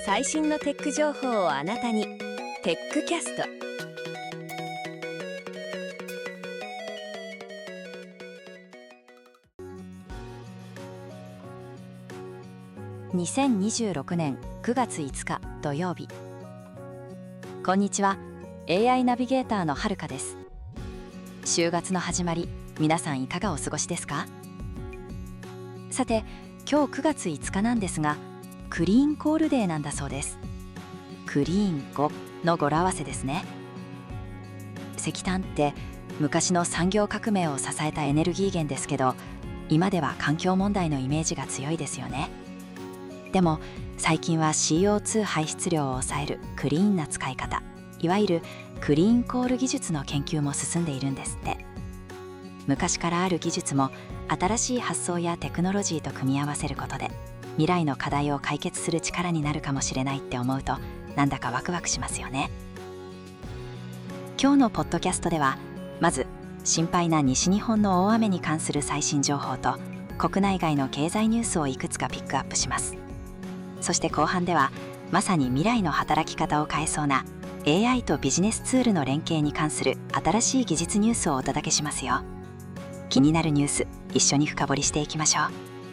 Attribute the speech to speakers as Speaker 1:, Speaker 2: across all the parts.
Speaker 1: 最新のテック情報をあなたに。テックキャスト。2026年9月5日土曜日。こんにちは。 AI ナビゲーターのはるかです。週月の始まり、皆さんいかがお過ごしですか？さて、今日9月5日なんですが、クリーンコールデーなんだそうです。クリーン5の語呂合わせですね。石炭って昔の産業革命を支えたエネルギー源ですけど、今では環境問題のイメージが強いですよね。でも最近は CO2 排出量を抑えるクリーンな使い方、いわゆるクリーンコール技術の研究も進んでいるんですって。昔からある技術も新しい発想やテクノロジーと組み合わせることで未来の課題を解決する力になるかもしれないって思うと、なんだかワクワクしますよね。今日のポッドキャストでは、まず心配な西日本の大雨に関する最新情報と国内外の経済ニュースをいくつかピックアップします。そして後半では、まさに未来の働き方を変えそうな AI とビジネスツールの連携に関する新しい技術ニュースをお届けしますよ。気になるニュース、一緒に深掘りしていきましょう。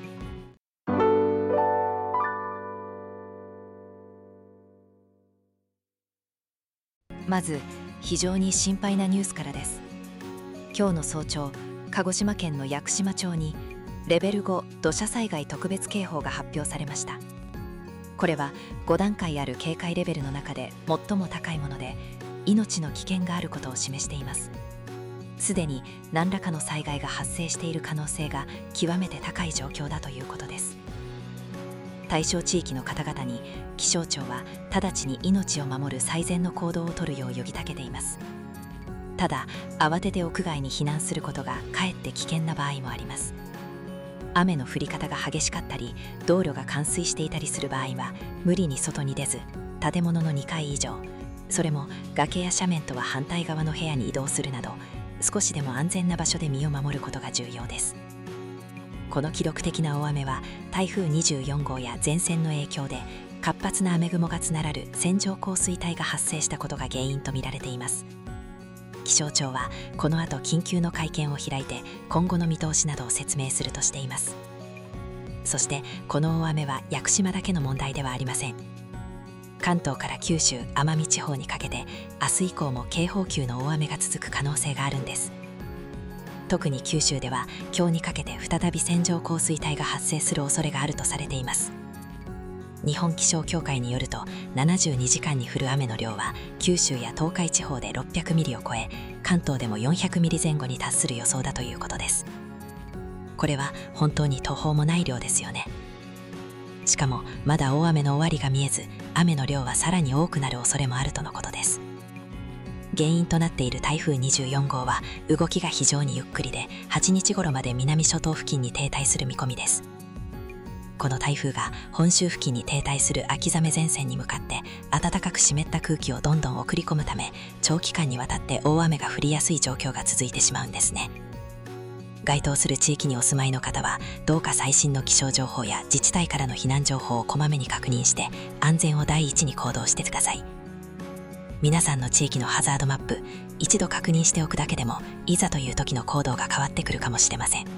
Speaker 1: まず非常に心配なニュースからです。今日の早朝、鹿児島県の屋久島町にレベル5土砂災害特別警報が発表されました。これは5段階ある警戒レベルの中で最も高いもので、命の危険があることを示しています。すでに何らかの災害が発生している可能性が極めて高い状況だということです。対象地域の方々に気象庁は直ちに命を守る最善の行動をとるよう呼びかけています。ただ、慌てて屋外に避難することがかえって危険な場合もあります。雨の降り方が激しかったり、道路が冠水していたりする場合は、無理に外に出ず、建物の2階以上、それも崖や斜面とは反対側の部屋に移動するなど、少しでも安全な場所で身を守ることが重要です。この記録的な大雨は、台風24号や前線の影響で活発な雨雲が連なる線状降水帯が発生したことが原因とみられています。気象庁はこの後緊急の会見を開いて、今後の見通しなどを説明するとしています。そしてこの大雨は屋久島だけの問題ではありません。関東から九州、奄美地方にかけて明日以降も警報級の大雨が続く可能性があるんです。特に九州では今日にかけて再び線状降水帯が発生する恐れがあるとされています。日本気象協会によると、72時間に降る雨の量は九州や東海地方で600ミリを超え、関東でも400ミリ前後に達する予想だということです。これは本当に途方もない量ですよね。しかもまだ大雨の終わりが見えず、雨の量はさらに多くなる恐れもあるとのことです。原因となっている台風24号は動きが非常にゆっくりで、8日頃まで南諸島付近に停滞する見込みです。この台風が本州付近に停滞する秋雨前線に向かって暖かく湿った空気をどんどん送り込むため、長期間にわたって大雨が降りやすい状況が続いてしまうんですね。該当する地域にお住まいの方は、どうか最新の気象情報や自治体からの避難情報をこまめに確認して、安全を第一に行動してください。皆さんの地域のハザードマップ、一度確認しておくだけでも、いざという時の行動が変わってくるかもしれません。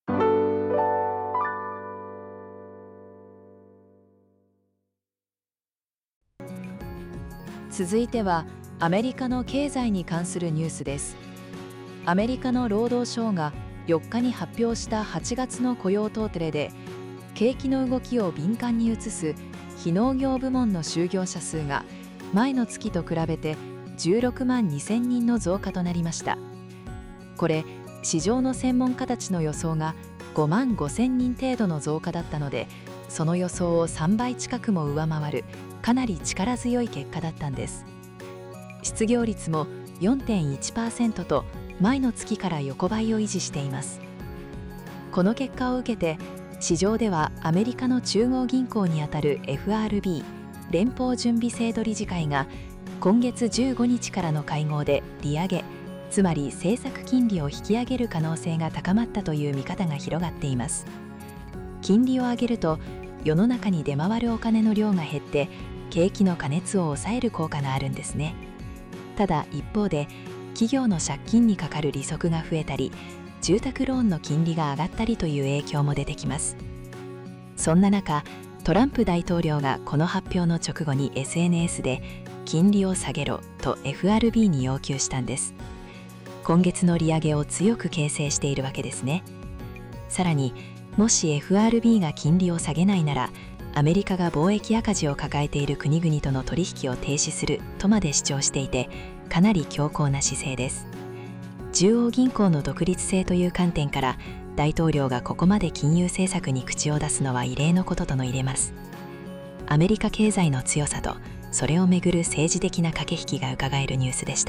Speaker 1: 続いてはアメリカの経済に関するニュースです。アメリカの労働省が4日に発表した8月の雇用統計で、景気の動きを敏感に映す非農業部門の就業者数が前の月と比べて16万2000人の増加となりました。これ、市場の専門家たちの予想が5万5000人程度の増加だったので、その予想を3倍近くも上回るかなり力強い結果だったんです。失業率も 4.1% と前の月から横ばいを維持しています。この結果を受けて、市場ではアメリカの中央銀行にあたる FRB 連邦準備制度理事会が今月15日からの会合で利上げ、つまり政策金利を引き上げる可能性が高まったという見方が広がっています。金利を上げると世の中に出回るお金の量が減って、 景気の過熱を抑える効果があるんですね。ただ一方で、企業の借金にかかる利息が増えたり、住宅ローンの金利が上がったりという影響も出てきます。そんな中、トランプ大統領がこの発表の直後に SNS で金利を下げろと FRB に要求したんです。今月の利上げを強く牽制しているわけですね。さらに、もし FRB が金利を下げないなら、アメリカが貿易赤字を抱えている国々との取引を停止するとまで主張していて、かなり強硬な姿勢です。中央銀行の独立性という観点から、大統領がここまで金融政策に口を出すのは異例のこととも言えます。アメリカ経済の強さと、それをめぐる政治的な駆け引きがうかがえるニュースでした。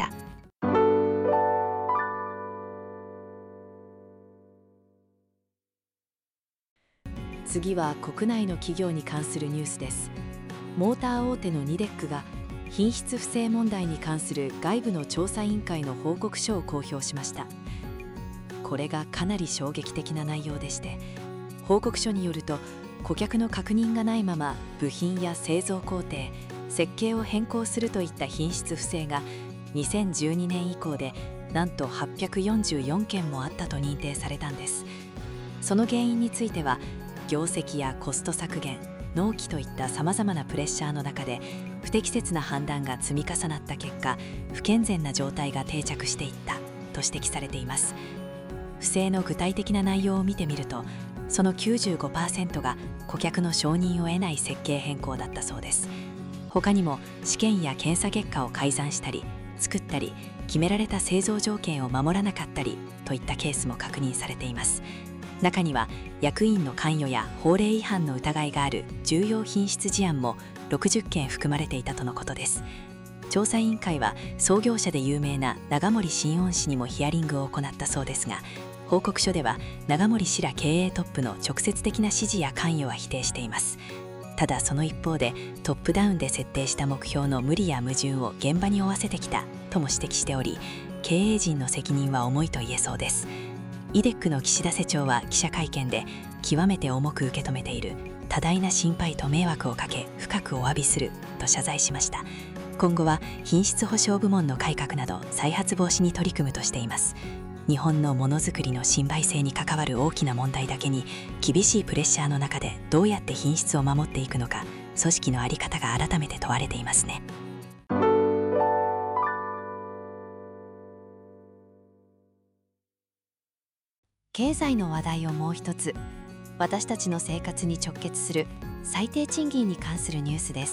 Speaker 1: 次は国内の企業に関するニュースです。モーター大手のニデックが品質不正問題に関する外部の調査委員会の報告書を公表しました。これがかなり衝撃的な内容でして、報告書によると、顧客の確認がないまま部品や製造工程、設計を変更するといった品質不正が2012年以降でなんと844件もあったと認定されたんです。その原因については、業績やコスト削減、納期といったさまざまなプレッシャーの中で不適切な判断が積み重なった結果、不健全な状態が定着していったと指摘されています。不正の具体的な内容を見てみると、その 95% が顧客の承認を得ない設計変更だったそうです。他にも試験や検査結果を改ざんしたり、作ったり、決められた製造条件を守らなかったりといったケースも確認されています。中には役員の関与や法令違反の疑いがある重要品質事案も60件含まれていたとのことです。調査委員会は創業者で有名な永森真音氏にもヒアリングを行ったそうですが、報告書では永森氏ら経営トップの直接的な指示や関与は否定しています。ただその一方で、トップダウンで設定した目標の無理や矛盾を現場に負わせてきたとも指摘しており、経営陣の責任は重いと言えそうです。イデックの岸田社長は記者会見で、極めて重く受け止めている、多大な心配と迷惑をかけ深くお詫びすると謝罪しました。今後は品質保証部門の改革など再発防止に取り組むとしています。日本のものづくりの信頼性に関わる大きな問題だけに、厳しいプレッシャーの中でどうやって品質を守っていくのか、組織の在り方が改めて問われていますね。経済の話題をもう一つ、私たちの生活に直結する最低賃金に関するニュースです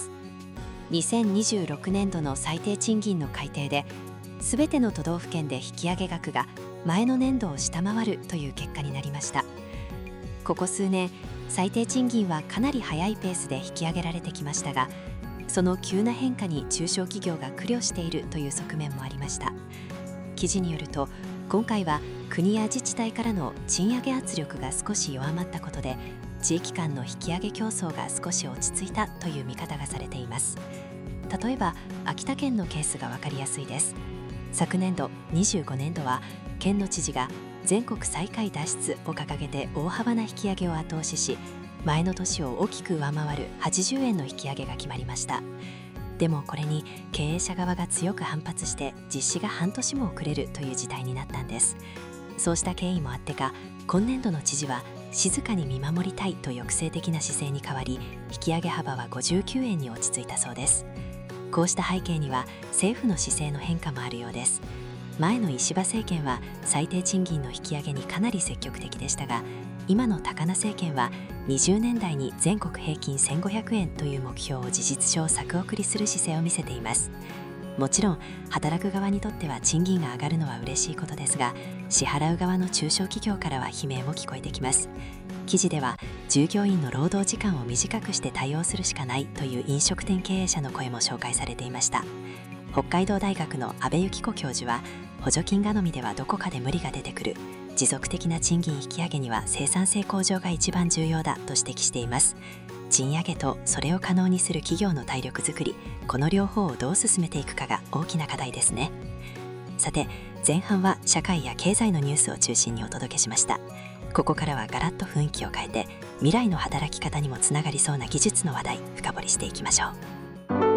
Speaker 1: 。2026年度の最低賃金の改定で、すべての都道府県で引き上げ額が前の年度を下回るという結果になりました。ここ数年、最低賃金はかなり速いペースで引き上げられてきましたが、その急な変化に中小企業が苦慮しているという側面もありました。記事によると、今回は国や自治体からの賃上げ圧力が少し弱まったことで、地域間の引き上げ競争が少し落ち着いたという見方がされています。例えば秋田県のケースが分かりやすいです。昨年度25年度は県の知事が全国最下位脱出を掲げて大幅な引き上げを後押しし、前の年を大きく上回る80円の引き上げが決まりました。でもこれに経営者側が強く反発して実施が半年も遅れるという事態になったんです。そうした経緯もあってか、今年度の知事は静かに見守りたいと抑制的な姿勢に変わり、引き上げ幅は59円に落ち着いたそうです。こうした背景には政府の姿勢の変化もあるようです。前の石破政権は最低賃金の引き上げにかなり積極的でしたが、今の高菜政権は20年代に全国平均1500円という目標を事実上先送りする姿勢を見せています。もちろん働く側にとっては賃金が上がるのは嬉しいことですが、支払う側の中小企業からは悲鳴も聞こえてきます。記事では従業員の労働時間を短くして対応するしかないという飲食店経営者の声も紹介されていました。北海道大学の阿部幸子教授は、補助金頼みではどこかで無理が出てくる、持続的な賃金引き上げには生産性向上が一番重要だと指摘しています。賃上げとそれを可能にする企業の体力づくり、この両方をどう進めていくかが大きな課題ですね。さて、前半は社会や経済のニュースを中心にお届けしました。ここからはガラッと雰囲気を変えて、未来の働き方にもつながりそうな技術の話題、深掘りしていきましょう。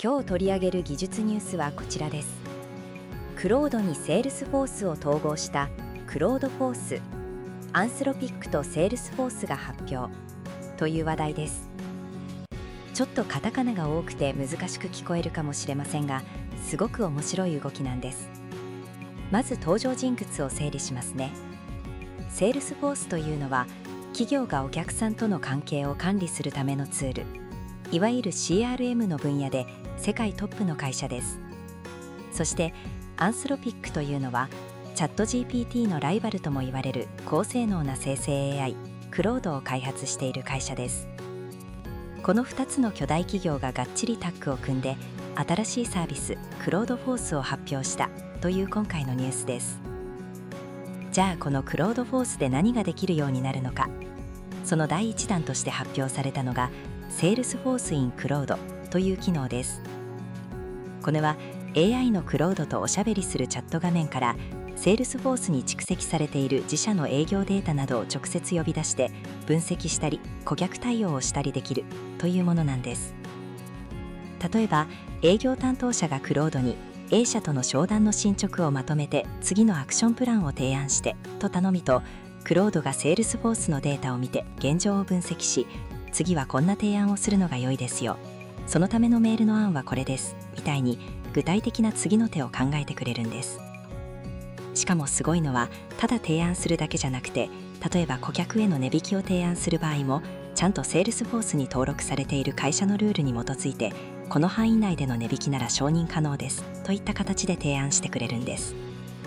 Speaker 1: 今日取り上げる技術ニュースはこちらです。クロードにセールスフォースを統合したクロードフォース、アンスロピックとセールスフォースが発表という話題です。ちょっとカタカナが多くて難しく聞こえるかもしれませんが、すごく面白い動きなんです。まず登場人物を整理しますね。セールスフォースというのは、企業がお客さんとの関係を管理するためのツール、いわゆる CRM の分野で世界トップの会社です。そしてアンスロピックというのは、チャット GPT のライバルとも言われる高性能な生成 AI クロードを開発している会社です。この2つの巨大企業ががっちりタッグを組んで、新しいサービスクロードフォースを発表したという今回のニュースです。じゃあこのクロードフォースで何ができるようになるのか。その第1弾として発表されたのがセールスフォースインクロードという機能です。これは AI のクロードとおしゃべりするチャット画面から、セールスフォースに蓄積されている自社の営業データなどを直接呼び出して分析したり顧客対応をしたりできるというものなんです。例えば営業担当者がクロードに A 社との商談の進捗をまとめて次のアクションプランを提案してと頼みと、クロードがセールスフォースのデータを見て現状を分析し、次はこんな提案をするのが良いですよ、そのためのメールの案はこれですみたいに、具体的な次の手を考えてくれるんです。しかもすごいのは、ただ提案するだけじゃなくて、例えば顧客への値引きを提案する場合も、ちゃんとセールスフォースに登録されている会社のルールに基づいて、この範囲内での値引きなら承認可能ですといった形で提案してくれるんです。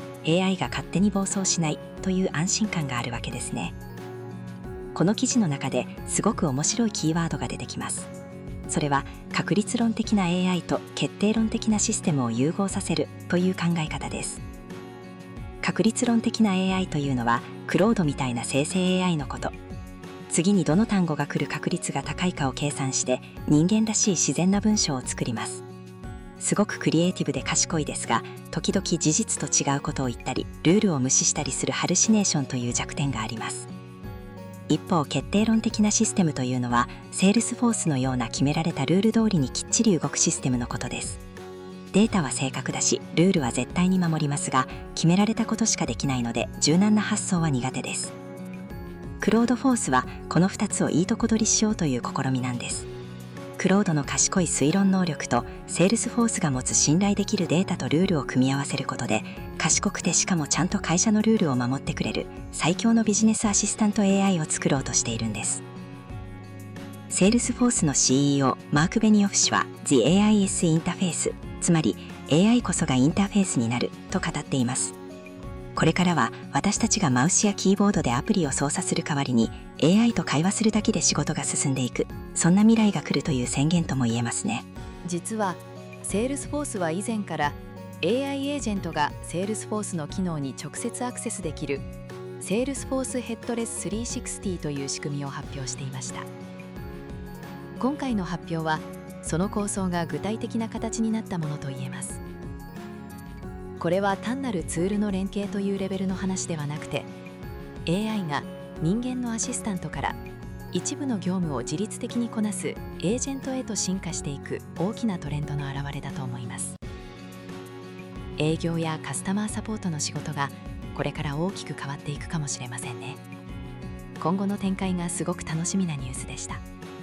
Speaker 1: AI が勝手に暴走しないという安心感があるわけですね。この記事の中ですごく面白いキーワードが出てきます。それは確率論的な AI と決定論的なシステムを融合させるという考え方です。確率論的な AI というのはクロードみたいな生成 AI のこと。次にどの単語が来る確率が高いかを計算して人間らしい自然な文章を作ります。すごくクリエイティブで賢いですが、時々事実と違うことを言ったりルールを無視したりするハルシネーションという弱点があります。一方決定論的なシステムというのは、セールスフォースのような決められたルール通りにきっちり動くシステムのことです。データは正確だしルールは絶対に守りますが、決められたことしかできないので柔軟な発想は苦手です。クロードフォースはこの2つをいいとこ取りしようという試みなんです。クロードの賢い推論能力とセールスフォースが持つ信頼できるデータとルールを組み合わせることで、賢くてしかもちゃんと会社のルールを守ってくれる最強のビジネスアシスタント AI を作ろうとしているんです。セールスフォースの CEO マーク・ベニオフ氏は The AIS インターフェース、つまり AI こそがインターフェースになると語っています。これからは私たちがマウスやキーボードでアプリを操作する代わりに AI と会話するだけで仕事が進んでいく、そんな未来が来るという宣言とも言えますね。
Speaker 2: 実はセールスフォースは以前から AI エージェントがセールスフォースの機能に直接アクセスできるセールスフォースヘッドレス360という仕組みを発表していました。今回の発表はその構想が具体的な形になったものと言えます。これは単なるツールの連携というレベルの話ではなくて、 AI が人間のアシスタントから一部の業務を自律的にこなすエージェントへと進化していく大きなトレンドの表れだと思います。営業やカスタマーサポートの仕事がこれから大きく変わっていくかもしれませんね。今後の展開がすごく楽しみなニュースでした。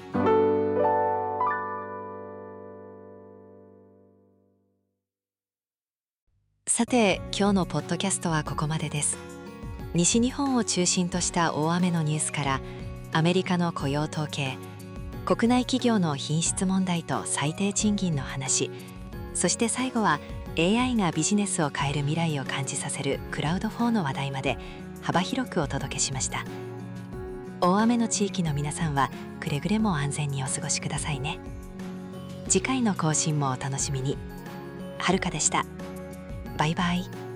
Speaker 2: さて、今日のポッドキャストはここまでです。西日本を中心とした大雨のニュースから、アメリカの雇用統計、国内企業の品質問題と最低賃金の話、そして最後は AI がビジネスを変える未来を感じさせるクラウド4の話題まで幅広くお届けしました。大雨の地域の皆さんはくれぐれも安全にお過ごしくださいね。次回の更新もお楽しみに。はるかでした。バイバイ。